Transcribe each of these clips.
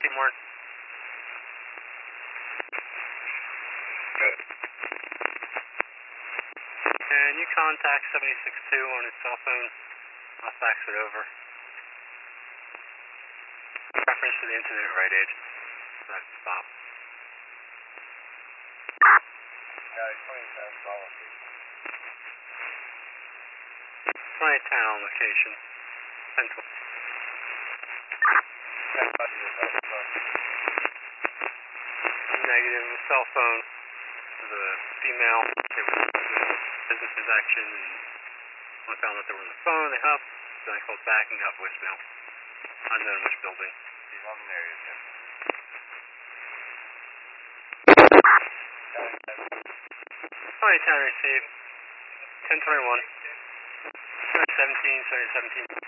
Warren. Good. Can you contact 762 on his cell phone? I'll fax it over. Reference to the incident at Rite Aid. That's stop. Charlie 2010, follow. 2010 on location. 10-20. Negative. The cell phone was a female. They were doing business transaction and I found that they were on the phone. They hung up. Then I called back and got voicemail. Unknown which building. He's on the area, Tim. 2010 received. 1021. 17, 17.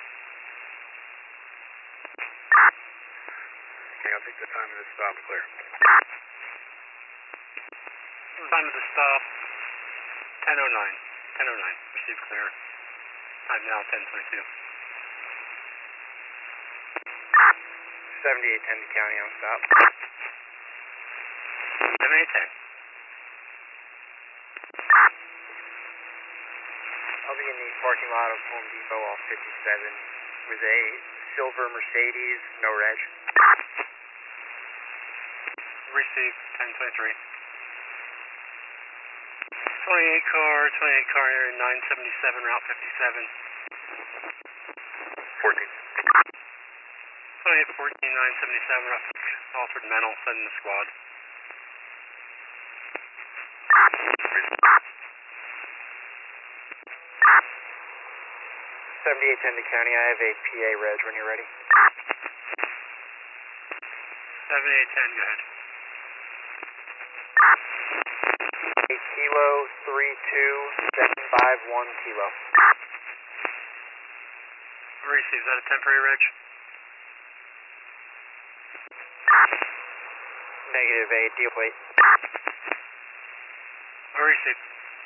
Okay, I'll take the time of this stop clear. Time of the stop, 10:09. 10:09. Received clear. Time now 10:22. 7810 to county on stop. 7810. I'll be in the parking lot of Home Depot off 57 with a silver Mercedes, no reg. Received 1023. 28 car here, 977 Route 57. 14. 2814, 977 Route 57. Altered mental, sending the squad. 7810 to county, I have a PA reg when you're ready. 7810, go ahead. A kilo 32751 kilo. Received, is that a temporary reg? Negative, a deal plate. Received.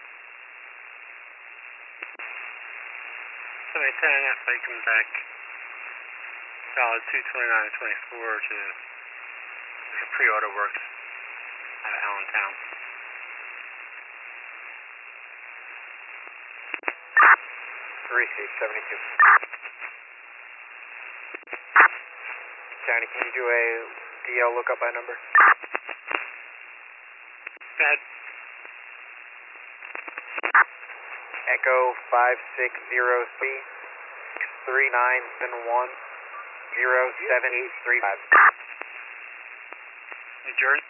7810, that plate comes back. Solid 229-24 to pre-auto works out of Allentown. Received, 72. County, can you do a DL lookup by number? Go ahead. Echo 560C 39710735. New Jersey?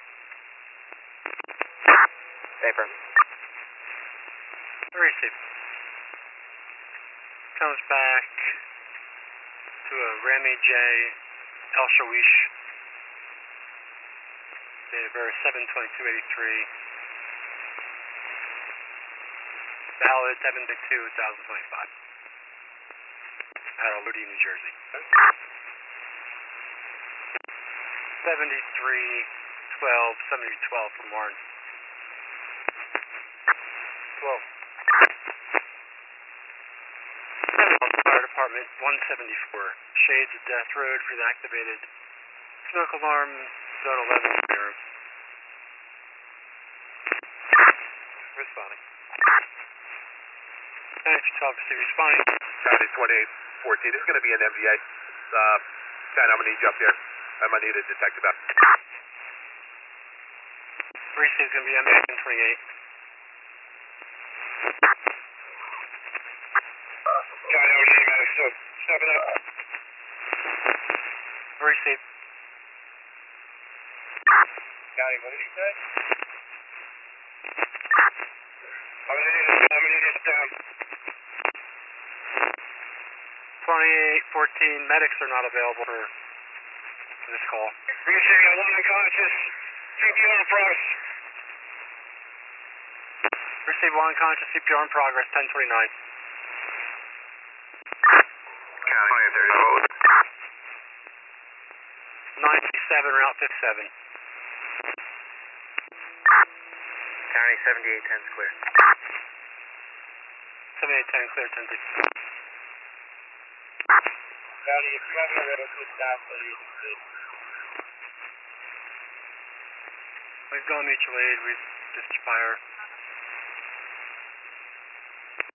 Affirm. Received. Comes back to a Rami J. El Shawish. Date of birth 7/22/83. Valid 7/2/2025. Out of Lodi, New Jersey. 7312, 7012 from Warren. 12. Fire Department 174. Shades of Death Road, reactivated. Smoke alarm, zone 11, room. Responding. 9212 to responding. County 2814. This is going to be an MVA. Ken, I'm going to need you up there. I'm going to need a detective out. Received is going to be MVA 1028. County, OD, medic, 7 up. Received. County, what did he say? I'm going to need this down. 2814, medics are not available for this call. Receiving a one unconscious. CPR in progress. Received one unconscious, CPR in progress, 1029. County 2030. 97, Route 57. County 7810 is clear. 7810, clear, 10 County, if you have any red, please stop, please. We've gone mutual aid. We've dispatched fire.